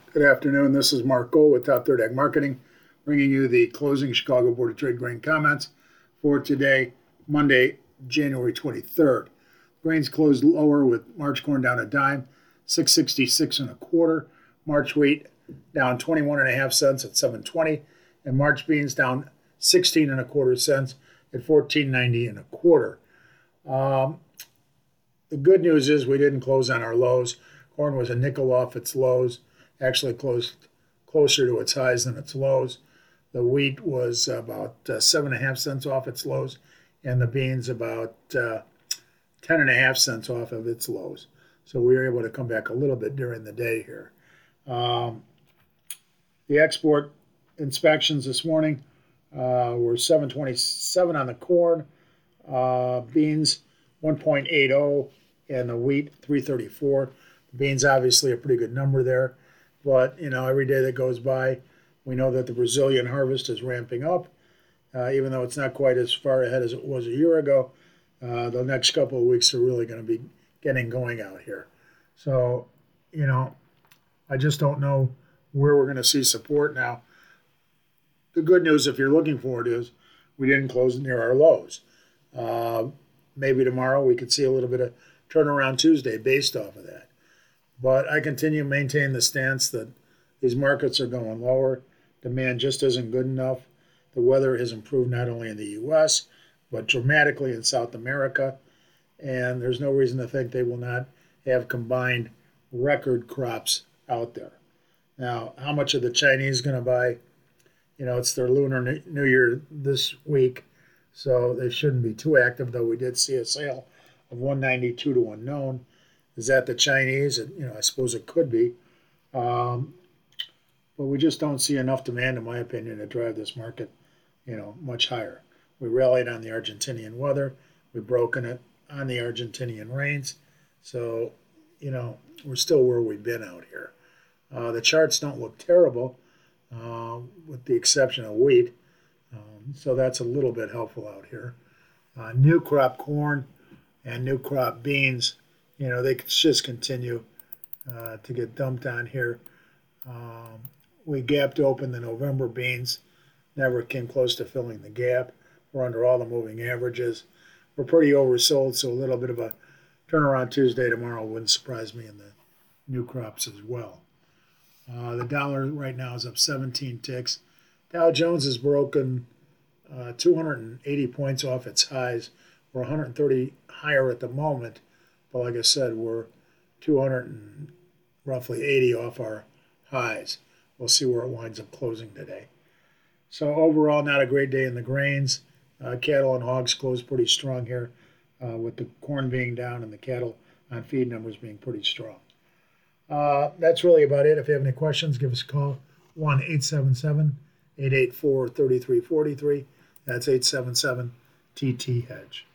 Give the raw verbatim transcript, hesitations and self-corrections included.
Good afternoon. This is Mark Gold with Top Third Ag Marketing, bringing you the closing Chicago Board of Trade grain comments for today, Monday, January twenty-third. Grains closed lower with March corn down a dime, six sixty-six and a quarter. March wheat down twenty-one and a half cents at seven twenty, and March beans down sixteen and a quarter cents at fourteen ninety and a quarter. Um, the good news is we didn't close on our lows. Corn was a nickel off its lows. Actually closed closer to its highs than its lows. The wheat was about uh, seven and a half cents off its lows, and the beans about uh, ten and a half cents off of its lows. So we were able to come back a little bit during the day here. Um, the export inspections this morning uh, were seven twenty-seven on the corn, uh, beans one point eight oh, and the wheat three thirty-four. The beans obviously a pretty good number there. But, you know, every day that goes by, we know that the Brazilian harvest is ramping up. Uh, even though it's not quite as far ahead as it was a year ago, uh, the next couple of weeks are really going to be getting going out here. So, you know, I just don't know where we're going to see support now. The good news, if you're looking for it, is we didn't close near our lows. Uh, maybe tomorrow we could see a little bit of turnaround Tuesday based off of that. But I continue to maintain the stance that these markets are going lower. Demand just isn't good enough. The weather has improved not only in the U S, but dramatically in South America. And there's no reason to think they will not have combined record crops out there. Now, how much are the Chinese going to buy? You know, it's their Lunar New Year this week, so they shouldn't be too active, though we did see a sale of one ninety-two to unknown. Is that the Chinese? You know, I suppose it could be. Um, but we just don't see enough demand, in my opinion, to drive this market, you know, much higher. We rallied on the Argentinian weather. We've broken it on the Argentinian rains. So, you know, we're still where we've been out here. Uh, the charts don't look terrible, uh, with the exception of wheat. Um, so that's a little bit helpful out here. Uh, new crop corn and new crop beans, you know, they just continue uh, to get dumped on here. Um, we gapped open the November beans, never came close to filling the gap. We're under all the moving averages. We're pretty oversold, so a little bit of a turnaround Tuesday tomorrow wouldn't surprise me in the new crops as well. Uh, the dollar right now is up seventeen ticks. Dow Jones has broken uh, two hundred eighty points off its highs. We're one hundred thirty higher at the moment. But like I said, we're two hundred roughly eighty off our highs. We'll see where it winds up closing today. So overall, not a great day in the grains. Uh, cattle and hogs closed pretty strong here, uh, with the corn being down and the cattle on feed numbers being pretty strong. Uh, that's really about it. If you have any questions, give us a call, one eight seven seven, eight eight four, three three four three. That's eight seven seven T T Hedge.